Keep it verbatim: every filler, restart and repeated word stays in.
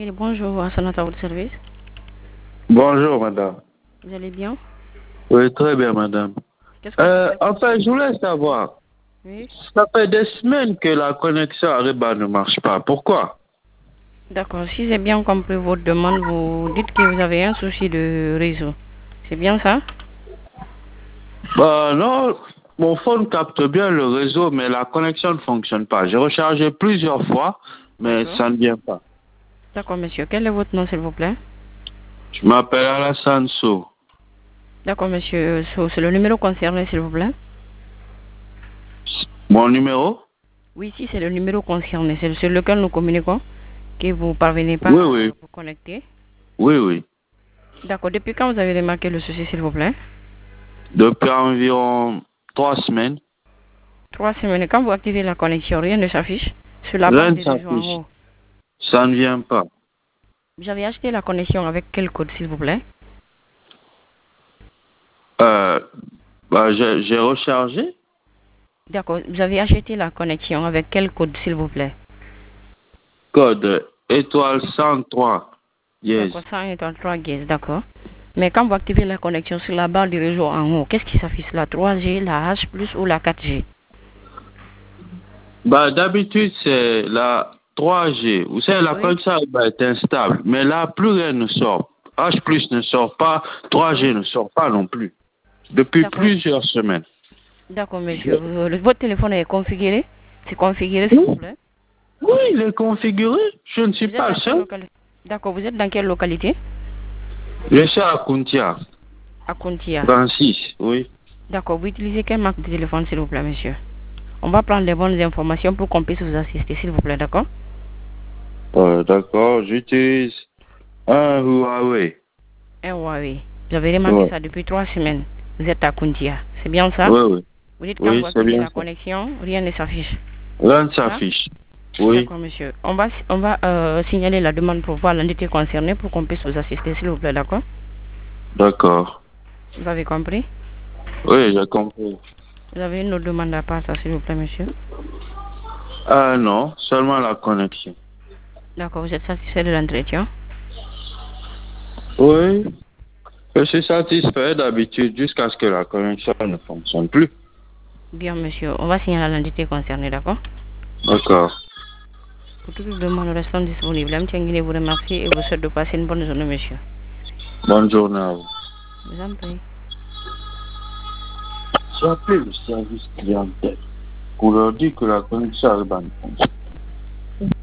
Bonjour, Hassanat à votre service. Bonjour, madame. Vous allez bien? Oui, très bien, madame. Euh, enfin, je voulais savoir, Oui. ça fait des semaines que la connexion Ariba ne marche pas. Pourquoi? D'accord, si j'ai bien compris votre demande, vous dites que vous avez un souci de réseau. C'est bien ça? Bah non, mon phone capte bien le réseau, mais la connexion ne fonctionne pas. J'ai rechargé plusieurs fois, mais ça ne vient pas. D'accord, monsieur. Quel est votre nom, s'il vous plaît? Je m'appelle Alassane Sow. D'accord, monsieur. So, c'est le numéro concerné, s'il vous plaît? Mon numéro? Oui, si c'est le numéro concerné, c'est sur lequel nous communiquons, que vous ne parvenez pas Oui, à oui. vous connecter. Oui, oui. D'accord. Depuis quand vous avez remarqué le souci, s'il vous plaît? Depuis environ trois semaines. Trois semaines. Quand vous activez la connexion, rien ne s'affiche sur la Rien barre ne de réseau en s'affiche. haut. Ça ne vient pas. Vous avez acheté la connexion avec quel code, s'il vous plaît? Euh, bah, j'ai j'ai rechargé. D'accord. Vous avez acheté la connexion avec quel code, s'il vous plaît? Code étoile cent trois. Yes. D'accord, cent étoile trois guises, d'accord. Mais quand vous activez la connexion sur la barre du réseau en haut, qu'est-ce qui s'affiche? La trois G, la H plus ou la quatre G? Bah, d'habitude, c'est la trois G. Vous savez, la Oui. connexion bah, est instable. Mais là, plus rien ne sort. H plus ne sort pas. trois G ne sort pas non plus. Depuis plusieurs semaines. D'accord, monsieur. Euh, Votre téléphone est configuré? C'est configuré, s'il vous plaît? Oui, il est configuré. Je ne suis Vous êtes pas le dans quelle seul. localité? D'accord, vous êtes dans quelle localité? Je suis à Kuntia. À Kuntia. Francis, oui. D'accord, vous utilisez quelle marque de téléphone, s'il vous plaît, monsieur? On va prendre les bonnes informations pour qu'on puisse vous assister, s'il vous plaît, d'accord? Euh, D'accord, j'utilise un Huawei. Un Huawei. Vous avez remarqué Ouais. ça depuis trois semaines. Vous êtes à Kuntia. C'est bien ça? Oui, oui. Vous dites quand Oui, vous c'est activez bien la ça. connexion, rien ne s'affiche. Rien ne s'affiche. Oui. D'accord, monsieur. On va, on va euh, signaler la demande pour voir l'entité concernée pour qu'on puisse vous assister, s'il vous plaît, d'accord? D'accord. Vous avez compris? Oui, j'ai compris. Vous avez une autre demande à part, ça, s'il vous plaît, monsieur? Ah non, seulement la connexion. D'accord, vous êtes satisfait de l'entretien? Oui, je suis satisfait d'habitude jusqu'à ce que la connexion ne fonctionne plus. Bien, monsieur. On va signaler l'entité concernée, d'accord? D'accord. Pour toutes les demandes restant disponibles, M. Tianguine vous remercie et vous souhaite de passer une bonne journée, monsieur. Bonne journée à vous. Je vous en prie. J'ai appelé le service clientèle pour leur dire que la connexion arrive à nous fonctionner.